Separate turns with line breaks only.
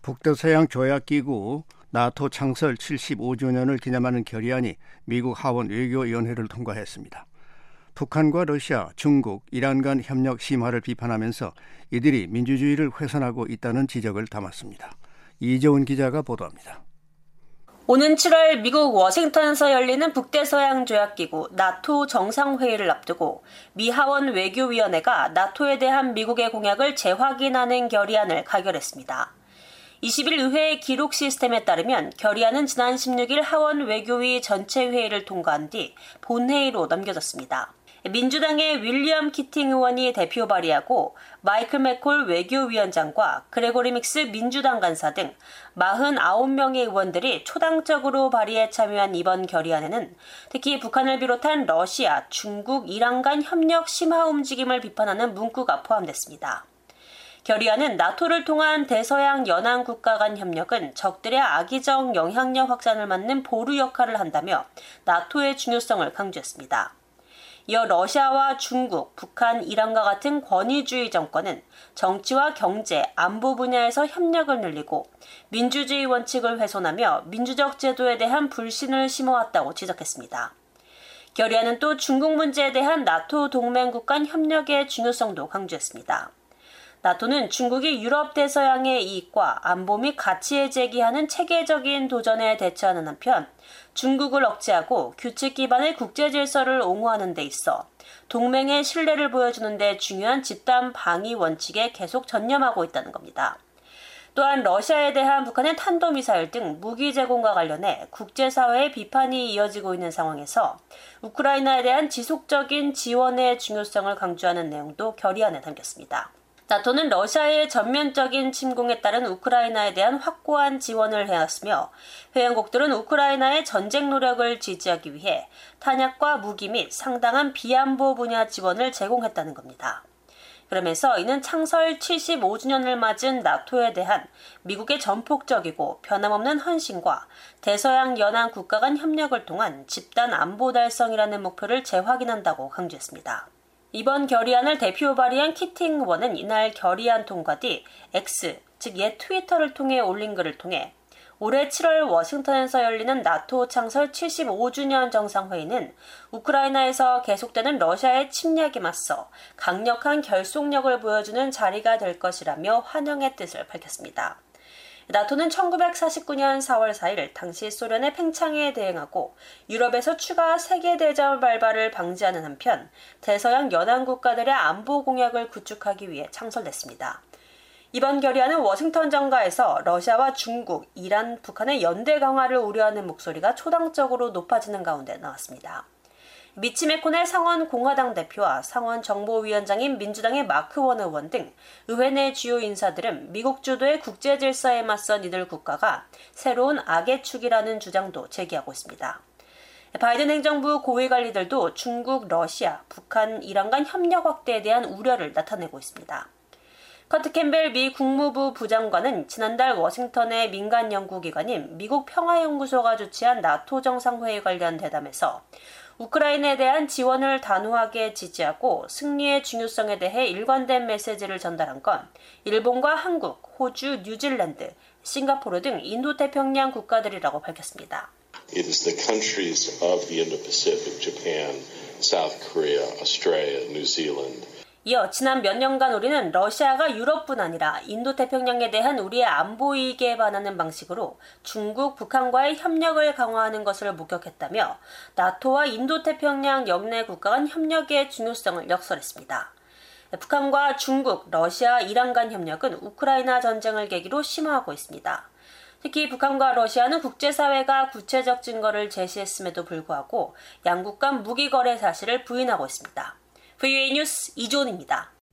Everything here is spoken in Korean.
북대서양 조약기구 나토 창설 75주년을 기념하는 결의안이 미국 하원 외교위원회를 통과했습니다. 북한과 러시아, 중국, 이란 간 협력 심화를 비판하면서 이들이 민주주의를 훼손하고 있다는 지적을 담았습니다. 이재훈 기자가 보도합니다.
오는 7월 미국 워싱턴에서 열리는 북대서양 조약기구 나토 정상회의를 앞두고 미 하원 외교위원회가 나토에 대한 미국의 공약을 재확인하는 결의안을 가결했습니다. 20일 의회의 기록 시스템에 따르면 결의안은 지난 16일 하원 외교위 전체 회의를 통과한 뒤 본회의로 넘겨졌습니다. 민주당의 윌리엄 키팅 의원이 대표 발의하고 마이클 맥콜 외교위원장과 그레고리 믹스 민주당 간사 등 49명의 의원들이 초당적으로 발의에 참여한 이번 결의안에는 특히 북한을 비롯한 러시아, 중국, 이란 간 협력 심화 움직임을 비판하는 문구가 포함됐습니다. 결의안은 나토를 통한 대서양 연안 국가 간 협력은 적들의 악의적 영향력 확산을 막는 보루 역할을 한다며 나토의 중요성을 강조했습니다. 이어 러시아와 중국, 북한, 이란과 같은 권위주의 정권은 정치와 경제, 안보 분야에서 협력을 늘리고 민주주의 원칙을 훼손하며 민주적 제도에 대한 불신을 심어왔다고 지적했습니다. 결의안은 또 중국 문제에 대한 나토 동맹국 간 협력의 중요성도 강조했습니다. 나토는 중국이 유럽 대서양의 이익과 안보 및 가치에 제기하는 체계적인 도전에 대처하는 한편 중국을 억제하고 규칙 기반의 국제 질서를 옹호하는 데 있어 동맹의 신뢰를 보여주는 데 중요한 집단 방위 원칙에 계속 전념하고 있다는 겁니다. 또한 러시아에 대한 북한의 탄도미사일 등 무기 제공과 관련해 국제사회의 비판이 이어지고 있는 상황에서 우크라이나에 대한 지속적인 지원의 중요성을 강조하는 내용도 결의안에 담겼습니다. 나토는 러시아의 전면적인 침공에 따른 우크라이나에 대한 확고한 지원을 해왔으며 회원국들은 우크라이나의 전쟁 노력을 지지하기 위해 탄약과 무기 및 상당한 비안보 분야 지원을 제공했다는 겁니다. 그러면서 이는 창설 75주년을 맞은 나토에 대한 미국의 전폭적이고 변함없는 헌신과 대서양 연안 국가 간 협력을 통한 집단 안보 달성이라는 목표를 재확인한다고 강조했습니다. 이번 결의안을 대표 발의한 키팅 의원은 이날 결의안 통과 뒤 X, 즉 옛 트위터를 통해 올린 글을 통해 올해 7월 워싱턴에서 열리는 나토 창설 75주년 정상회의는 우크라이나에서 계속되는 러시아의 침략에 맞서 강력한 결속력을 보여주는 자리가 될 것이라며 환영의 뜻을 밝혔습니다. 나토는 1949년 4월 4일 당시 소련의 팽창에 대응하고 유럽에서 추가 세계대전 발발을 방지하는 한편 대서양 연안 국가들의 안보 공약을 구축하기 위해 창설됐습니다. 이번 결의안은 워싱턴 정가에서 러시아와 중국, 이란, 북한의 연대 강화를 우려하는 목소리가 초당적으로 높아지는 가운데 나왔습니다. 미치 메코넬 상원 공화당 대표와 상원 정보위원장인 민주당의 마크 원 의원 등 의회 내 주요 인사들은 미국 주도의 국제 질서에 맞선 이들 국가가 새로운 악의 축이라는 주장도 제기하고 있습니다. 바이든 행정부 고위 관리들도 중국, 러시아, 북한, 이란 간 협력 확대에 대한 우려를 나타내고 있습니다. 커트 캠벨 미 국무부 부장관은 지난달 워싱턴의 민간 연구기관인 미국 평화연구소가 주최한 나토 정상회의 관련 대담에서 우크라이나에 대한 지원을 단호하게 지지하고 승리의 중요성에 대해 일관된 메시지를 전달한 건 일본과 한국, 호주, 뉴질랜드, 싱가포르 등 인도태평양 국가들이라고 밝혔습니다.
It is the countries of the Indo-Pacific, Japan, South Korea, Australia, New Zealand.
이어 지난 몇 년간 우리는 러시아가 유럽뿐 아니라 인도태평양에 대한 우리의 안보 이익에 반하는 방식으로 중국, 북한과의 협력을 강화하는 것을 목격했다며 나토와 인도태평양 영내 국가 간 협력의 중요성을 역설했습니다. 북한과 중국, 러시아, 이란 간 협력은 우크라이나 전쟁을 계기로 심화하고 있습니다. 특히 북한과 러시아는 국제사회가 구체적 증거를 제시했음에도 불구하고 양국 간 무기 거래 사실을 부인하고 있습니다. VOA 뉴스 이존입니다.